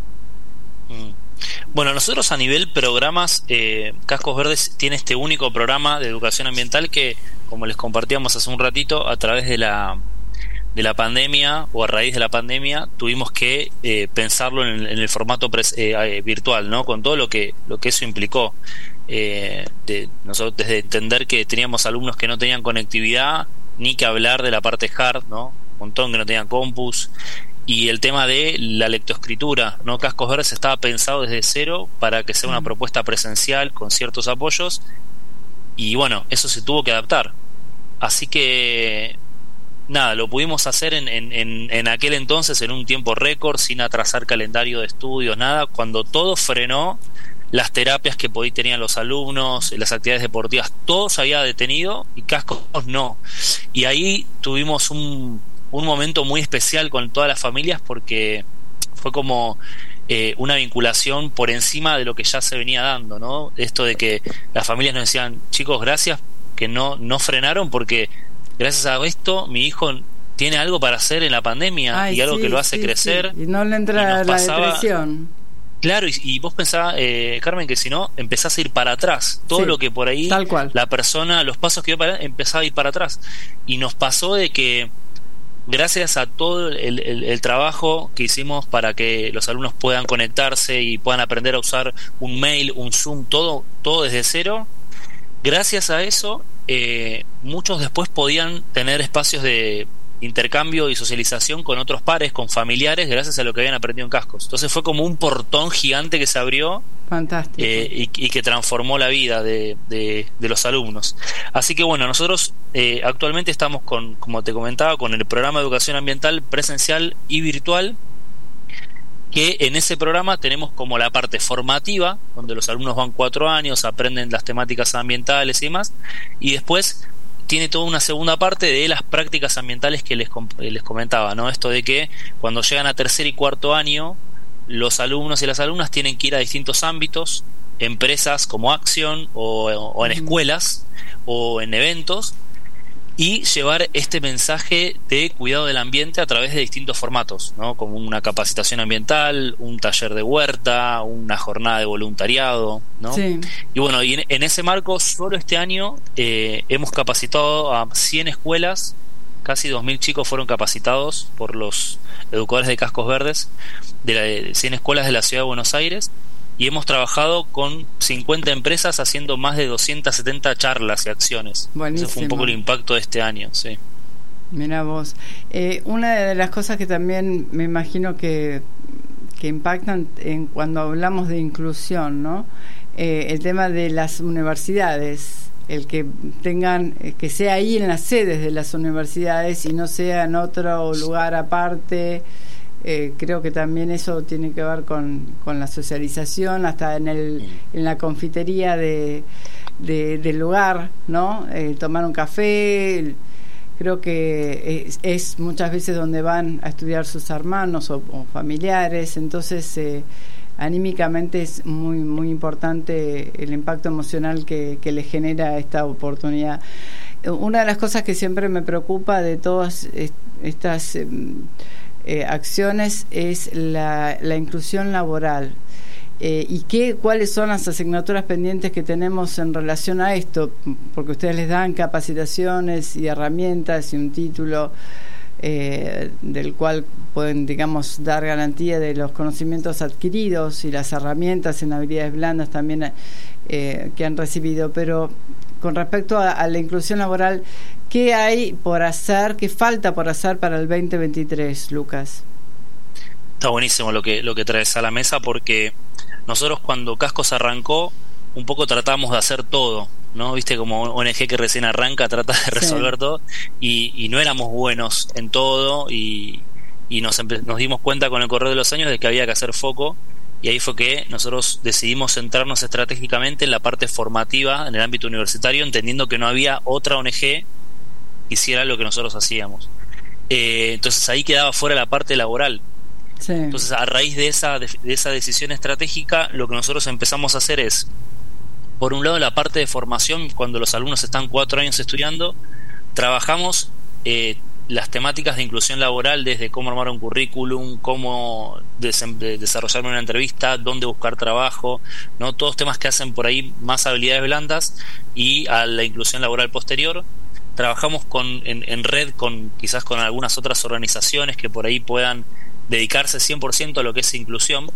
Bueno, nosotros a nivel programas, Cascos Verdes tiene este único programa de educación ambiental que, como les compartíamos hace un ratito, a través de la pandemia o a raíz de la pandemia tuvimos que pensarlo en el formato virtual, ¿no? Con todo lo que eso implicó. Nosotros desde entender que teníamos alumnos que no tenían conectividad, ni que hablar de la parte hard, ¿no? Un montón que no tenían compus. Y el tema de la lectoescritura, ¿no? Cascos Verdes estaba pensado desde cero para que sea una propuesta presencial con ciertos apoyos, y bueno, eso se tuvo que adaptar. Así que nada, lo pudimos hacer en aquel entonces en un tiempo récord, sin atrasar calendario de estudios, nada. Cuando todo frenó, las terapias que tenían los alumnos, las actividades deportivas, todo se había detenido y Cascos no. Y ahí tuvimos un momento muy especial con todas las familias, porque fue como una vinculación por encima de lo que ya se venía dando, ¿no? Esto de que las familias nos decían, chicos, gracias que no frenaron, porque gracias a esto mi hijo tiene algo para hacer en la pandemia. Y algo que lo hace crecer. Sí. Y no le entra la depresión. Claro, y vos pensabas, Carmen, que si no, empezás a ir para atrás. Todo lo que por ahí tal cual. La persona, los pasos que iba para empezaba a ir para atrás. Y nos pasó de que gracias a todo el trabajo que hicimos para que los alumnos puedan conectarse y puedan aprender a usar un mail, un Zoom, todo desde cero, gracias a eso muchos después podían tener espacios de intercambio y socialización con otros pares, con familiares, gracias a lo que habían aprendido en Cascos. Entonces fue como un portón gigante que se abrió. Fantástico. Y que transformó la vida de los alumnos. Así que bueno, nosotros actualmente estamos como te comentaba, con el programa de educación ambiental presencial y virtual, que en ese programa tenemos como la parte formativa, donde los alumnos van 4 años, aprenden las temáticas ambientales y demás, y después tiene toda una segunda parte de las prácticas ambientales que les comentaba, ¿no? Esto de que cuando llegan a 3er y 4er año, los alumnos y las alumnas tienen que ir a distintos ámbitos, empresas como Action o en escuelas o en eventos, y llevar este mensaje de cuidado del ambiente a través de distintos formatos, ¿no? Como una capacitación ambiental, un taller de huerta, una jornada de voluntariado, ¿no? Sí. Y bueno, y en ese marco, solo este año hemos capacitado a 100 escuelas, casi 2.000 chicos fueron capacitados por los educadores de Cascos Verdes de 100 escuelas de la Ciudad de Buenos Aires, y hemos trabajado con 50 empresas haciendo más de 270 charlas y acciones. Buenísimo. Ese fue un poco el impacto de este año, sí. Mira vos. Una de las cosas que también me imagino que impactan cuando hablamos de inclusión, ¿no? El tema de las universidades, el que tengan, que sea ahí en las sedes de las universidades y no sea en otro lugar aparte. Creo que también eso tiene que ver con la socialización, hasta en la confitería del lugar, ¿no? Tomar un café. Creo que es muchas veces donde van a estudiar sus hermanos o familiares. Entonces anímicamente es muy muy importante el impacto emocional que le genera esta oportunidad. Una de las cosas que siempre me preocupa de todas estas acciones es la inclusión laboral, y cuáles son las asignaturas pendientes que tenemos en relación a esto, porque ustedes les dan capacitaciones y herramientas y un título del cual pueden, digamos, dar garantía de los conocimientos adquiridos y las herramientas en habilidades blandas también que han recibido. Pero con respecto a la inclusión laboral, ¿qué hay por hacer, qué falta por hacer para el 2023, Lucas? Está buenísimo lo que traes a la mesa, porque nosotros cuando Cascos arrancó, un poco tratamos de hacer todo, ¿no? Viste, como ONG que recién arranca, trata de resolver todo, y no éramos buenos en todo, y nos dimos cuenta con el correr de los años de que había que hacer foco. Y ahí fue que nosotros decidimos centrarnos estratégicamente en la parte formativa en el ámbito universitario, entendiendo que no había otra ONG hiciera lo que nosotros hacíamos. Entonces ahí quedaba fuera la parte laboral. Sí. Entonces, a raíz de esa decisión estratégica, lo que nosotros empezamos a hacer es, por un lado, la parte de formación. Cuando los alumnos están 4 años estudiando, trabajamos las temáticas de inclusión laboral, desde cómo armar un currículum, cómo desarrollar una entrevista, dónde buscar trabajo, ¿no? Todos temas que hacen por ahí más habilidades blandas, y a la inclusión laboral posterior. Trabajamos en red quizás con algunas otras organizaciones que por ahí puedan dedicarse 100% a lo que es inclusión,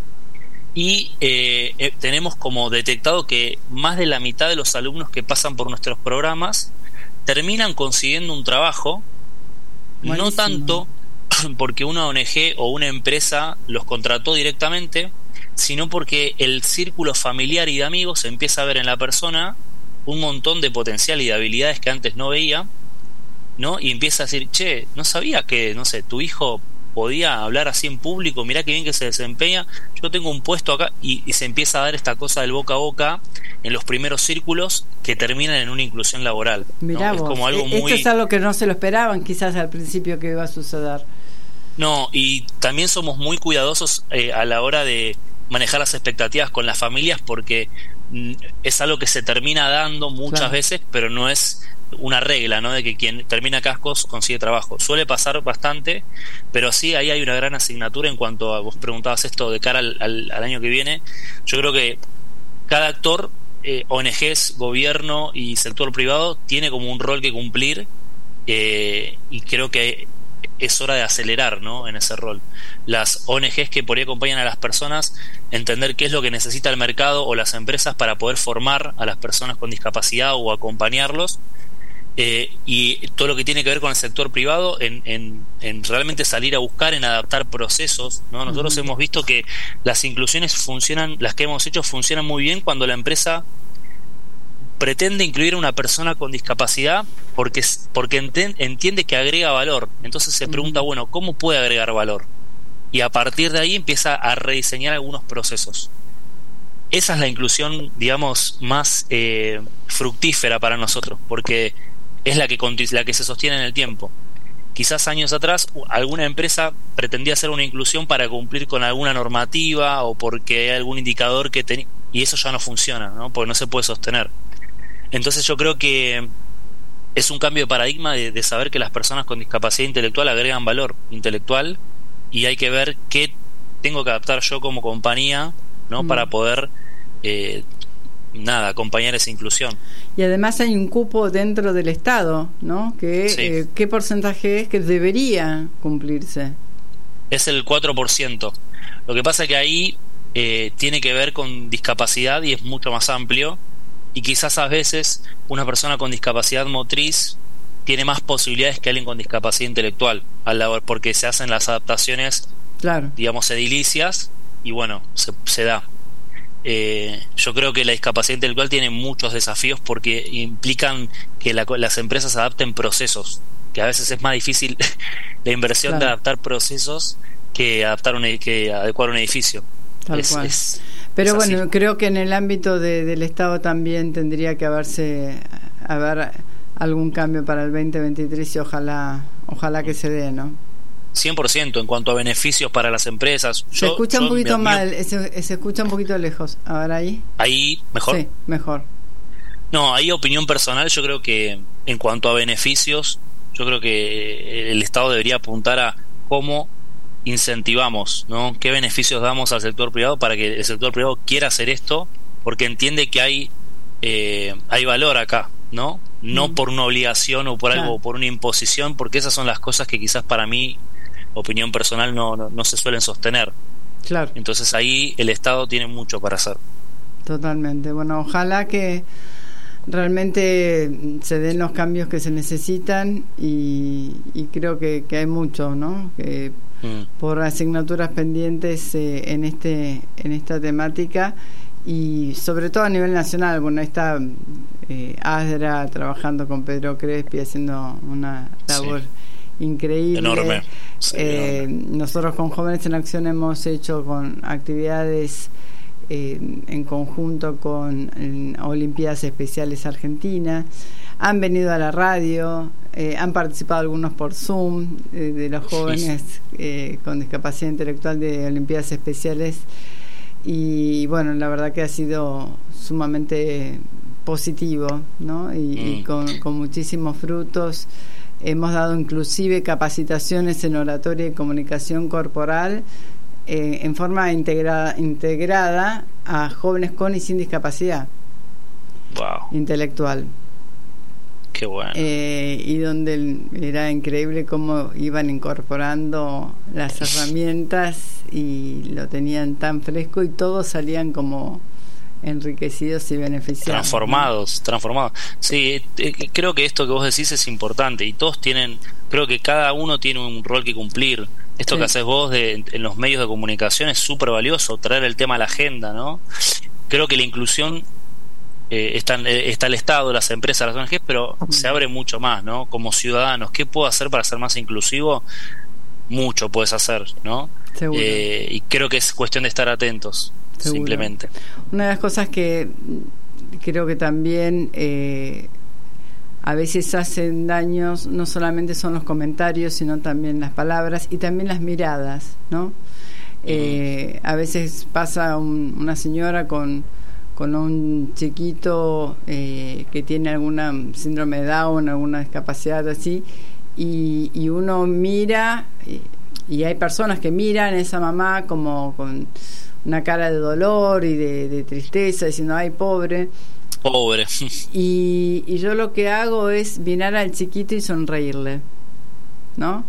y tenemos como detectado que más de la mitad de los alumnos que pasan por nuestros programas terminan consiguiendo un trabajo. Buenísimo. No tanto porque una ONG o una empresa los contrató directamente, sino porque el círculo familiar y de amigos empieza a ver en la persona un montón de potencial y de habilidades que antes no veía, ¿no? Y empieza a decir, che, no sabía que, no sé, tu hijo podía hablar así en público, mirá qué bien que se desempeña, yo tengo un puesto acá, y se empieza a dar esta cosa del boca a boca en los primeros círculos que terminan en una inclusión laboral, ¿no? Mirá vos, es como algo esto es algo que no se lo esperaban quizás al principio que iba a suceder. No, y también somos muy cuidadosos a la hora de manejar las expectativas con las familias, porque es algo que se termina dando muchas veces, pero no es una regla, ¿no? De que quien termina cascos consigue trabajo. Suele pasar bastante, pero sí, ahí hay una gran asignatura en cuanto a, vos preguntabas esto de cara al año que viene. Yo creo que cada actor, ONGs, gobierno y sector privado, tiene como un rol que cumplir, y creo que es hora de acelerar, ¿no? En ese rol. Las ONGs que por ahí acompañan a las personas, entender qué es lo que necesita el mercado o las empresas para poder formar a las personas con discapacidad o acompañarlos. Y todo lo que tiene que ver con el sector privado en realmente salir a buscar, en adaptar procesos, ¿no? Nosotros hemos visto que las inclusiones funcionan, las que hemos hecho funcionan muy bien cuando la empresa pretende incluir a una persona con discapacidad porque entiende que agrega valor. Entonces se pregunta, bueno, ¿cómo puede agregar valor? Y a partir de ahí empieza a rediseñar algunos procesos. Esa es la inclusión, digamos, más fructífera para nosotros, porque es la que se sostiene en el tiempo. Quizás años atrás alguna empresa pretendía hacer una inclusión para cumplir con alguna normativa o porque hay algún indicador que tenía, y eso ya no funciona, ¿no? Porque no se puede sostener. Entonces yo creo que es un cambio de paradigma de saber que las personas con discapacidad intelectual agregan valor intelectual, y hay que ver qué tengo que adaptar yo como compañía, ¿no? Para poder acompañar esa inclusión. Y además hay un cupo dentro del Estado, ¿no? Que ¿qué porcentaje es que debería cumplirse? Es el 4%. Lo que pasa es que ahí tiene que ver con discapacidad y es mucho más amplio, y quizás a veces una persona con discapacidad motriz tiene más posibilidades que alguien con discapacidad intelectual, porque se hacen las adaptaciones, digamos, edilicias, y bueno, se da. Yo creo que la discapacidad intelectual tiene muchos desafíos porque implican que las empresas adapten procesos, que a veces es más difícil la inversión de adaptar procesos que adecuar un edificio. Pero bueno, creo que en el ámbito del Estado también tendría que haber algún cambio para el 2023, y ojalá que se dé, ¿no? 100% en cuanto a beneficios para las empresas. Se escucha un poquito mal, se escucha un poquito lejos. A ver, ahí mejor. Sí, mejor. No, ahí opinión personal, yo creo que en cuanto a beneficios, yo creo que el Estado debería apuntar a cómo incentivamos, ¿no? Qué beneficios damos al sector privado para que el sector privado quiera hacer esto, porque entiende que hay valor acá, ¿no? No por una obligación o por algo, por una imposición, porque esas son las cosas que quizás para mí, opinión personal, no se suelen sostener. Claro. Entonces ahí el Estado tiene mucho para hacer. Totalmente. Bueno, ojalá que realmente se den los cambios que se necesitan, y creo que hay mucho, ¿no? Que por asignaturas pendientes en esta temática, y sobre todo a nivel nacional. Bueno, está ASDRA trabajando con Pedro Crespi, haciendo una labor increíble, enorme. Nosotros con Jóvenes en Acción hemos hecho con actividades en conjunto con Olimpiadas Especiales Argentina. han venido a la radio, han participado algunos por Zoom, de los jóvenes con discapacidad intelectual de Olimpiadas Especiales, y bueno, la verdad que ha sido sumamente positivo, ¿no? Y con muchísimos frutos. Hemos dado inclusive capacitaciones en oratoria y comunicación corporal en forma integrada a jóvenes con y sin discapacidad intelectual. Qué bueno. Y donde era increíble cómo iban incorporando las herramientas y lo tenían tan fresco y todos salían como enriquecidos y beneficiados. Transformados. Sí, creo que esto que vos decís es importante y todos tienen, creo que cada uno tiene un rol que cumplir. Esto que haces vos en los medios de comunicación es súper valioso, traer el tema a la agenda, ¿no? Creo que la inclusión está el Estado, las empresas, las ONGs, pero se abre mucho más, ¿no? Como ciudadanos, ¿qué puedo hacer para ser más inclusivo? Mucho puedes hacer, ¿no? Seguro. Y creo que es cuestión de estar atentos. Seguro. Simplemente. Una de las cosas que creo que también a veces hacen daños no solamente son los comentarios, sino también las palabras y también las miradas, ¿no? A veces pasa una señora con un chiquito que tiene alguna síndrome de Down, alguna discapacidad así, y uno mira y hay personas que miran a esa mamá como con una cara de dolor y de tristeza, diciendo, ay, pobre. Y yo lo que hago es mirar al chiquito y sonreírle, ¿no?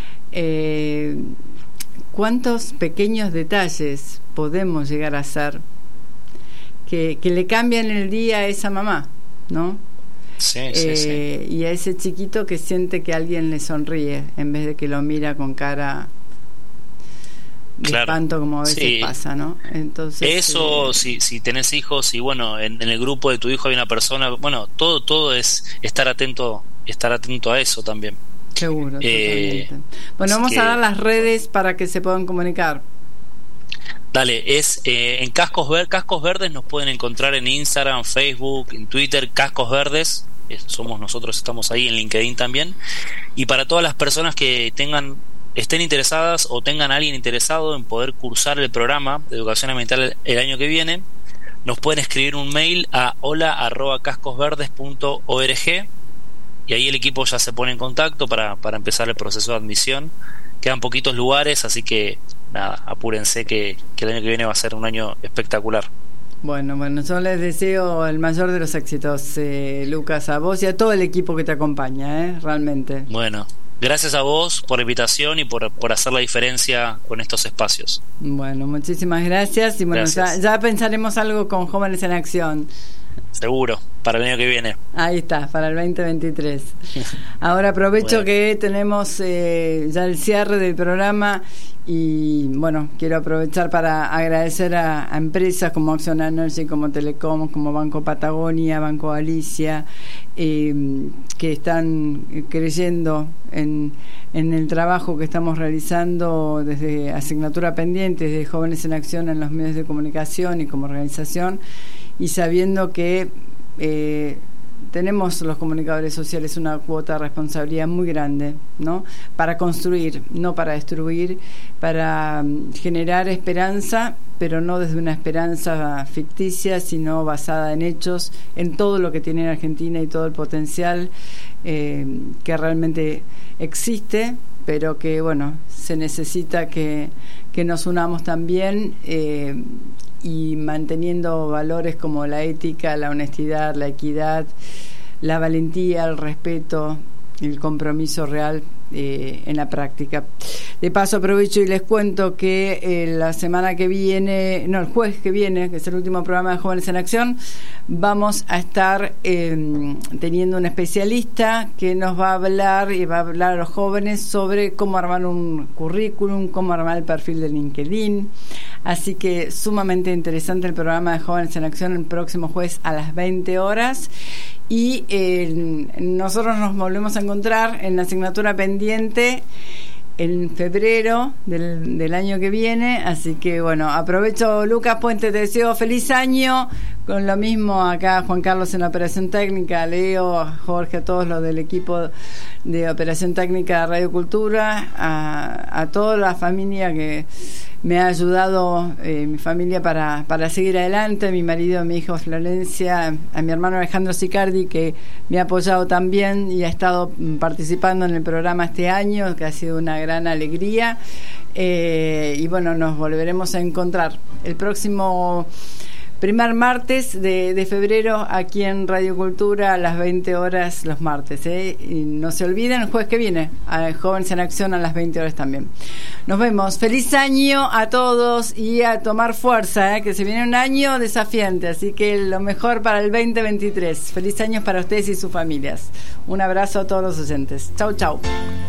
¿Cuántos pequeños detalles podemos llegar a hacer que le cambian el día a esa mamá, ¿no? Sí. Y a ese chiquito que siente que alguien le sonríe en vez de que lo mira con cara de espanto, como a veces pasa, ¿no? Entonces eso, si tenés hijos y bueno, en el grupo de tu hijo hay una persona, bueno, todo es estar atento a eso también. Seguro, totalmente. Bueno, vamos a dar las redes para que se puedan comunicar. Dale, es en Cascos Verdes, nos pueden encontrar en Instagram, Facebook, en Twitter, Cascos Verdes, somos nosotros, estamos ahí en LinkedIn también. Y para todas las personas que estén interesadas o tengan a alguien interesado en poder cursar el programa de educación ambiental el año que viene, nos pueden escribir un mail a hola@cascosverdes.org y ahí el equipo ya se pone en contacto para empezar el proceso de admisión. Quedan poquitos lugares, así que nada, apúrense que el año que viene va a ser un año espectacular. Bueno, yo les deseo el mayor de los éxitos, Lucas, a vos y a todo el equipo que te acompaña, realmente. Bueno, gracias a vos por la invitación y por hacer la diferencia con estos espacios. Bueno, muchísimas gracias y bueno, ya pensaremos algo con Jóvenes en Acción. Seguro, para el año que viene. Ahí está, para el 2023. Ahora aprovecho que tenemos ya el cierre del programa y bueno, quiero aprovechar para agradecer a empresas como Action Energy, como Telecom, como Banco Patagonia, Banco Galicia, que están creyendo en el trabajo que estamos realizando desde Asignatura Pendiente, desde Jóvenes en Acción en los medios de comunicación y como organización, y sabiendo que tenemos los comunicadores sociales una cuota de responsabilidad muy grande, ¿no? Para construir, no para destruir, para generar esperanza, pero no desde una esperanza ficticia, sino basada en hechos, en todo lo que tiene Argentina y todo el potencial que realmente existe, pero que, bueno, se necesita que nos unamos también y manteniendo valores como la ética, la honestidad, la equidad, la valentía, el respeto, el compromiso real en la práctica. De paso aprovecho y les cuento que la semana que viene, el jueves que viene, que es el último programa de Jóvenes en Acción, vamos a estar teniendo un especialista que nos va a hablar y va a hablar a los jóvenes sobre cómo armar un currículum, cómo armar el perfil de LinkedIn. Así que sumamente interesante el programa de Jóvenes en Acción el próximo jueves a las 20 horas. Y nosotros nos volvemos a encontrar en la asignatura pendiente en febrero del año que viene. Así que bueno, aprovecho, Lucas Puente, te deseo feliz año, Con lo mismo acá Juan Carlos en la operación técnica, Leo, Jorge, a todos los del equipo de operación técnica de Radio Cultura, a toda la familia que me ha ayudado, mi familia para seguir adelante, mi marido, mi hijo Florencia, a mi hermano Alejandro Sicardi, que me ha apoyado también y ha estado participando en el programa este año, que ha sido una gran alegría. Y bueno, nos volveremos a encontrar el próximo primer martes de febrero aquí en Radio Cultura a las 20 horas los martes, y no se olviden el jueves que viene a Jóvenes en Acción a las 20 horas también. Nos vemos, feliz año a todos y a tomar fuerza, que se viene un año desafiante, así que lo mejor para el 2023. Feliz año para ustedes y sus familias. Un abrazo a todos los oyentes. Chau, chau.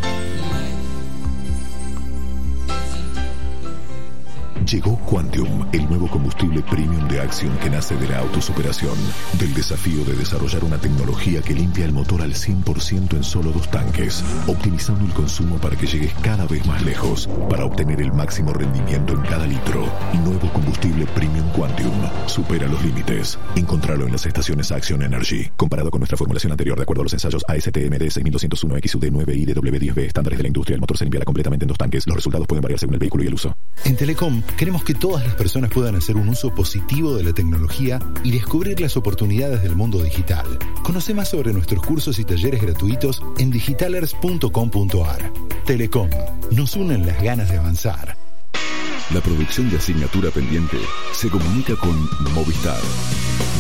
Llegó Quantium, el nuevo combustible premium de Axion que nace de la autosuperación, del desafío de desarrollar una tecnología que limpia el motor al 100% en solo 2 tanques, optimizando el consumo para que llegues cada vez más lejos, para obtener el máximo rendimiento en cada litro. Nuevo combustible premium Quantium, supera los límites. Encontralo en las estaciones Axion Energy. Comparado con nuestra formulación anterior, de acuerdo a los ensayos ASTM de 6201 XUD9 y DW10B, estándares de la industria, el motor se limpiará completamente en 2 tanques. Los resultados pueden variar según el vehículo y el uso. En Telecom queremos que todas las personas puedan hacer un uso positivo de la tecnología y descubrir las oportunidades del mundo digital. Conoce más sobre nuestros cursos y talleres gratuitos en digitalers.com.ar. Telecom, nos unen las ganas de avanzar. La producción de Asignatura Pendiente se comunica con Movistar.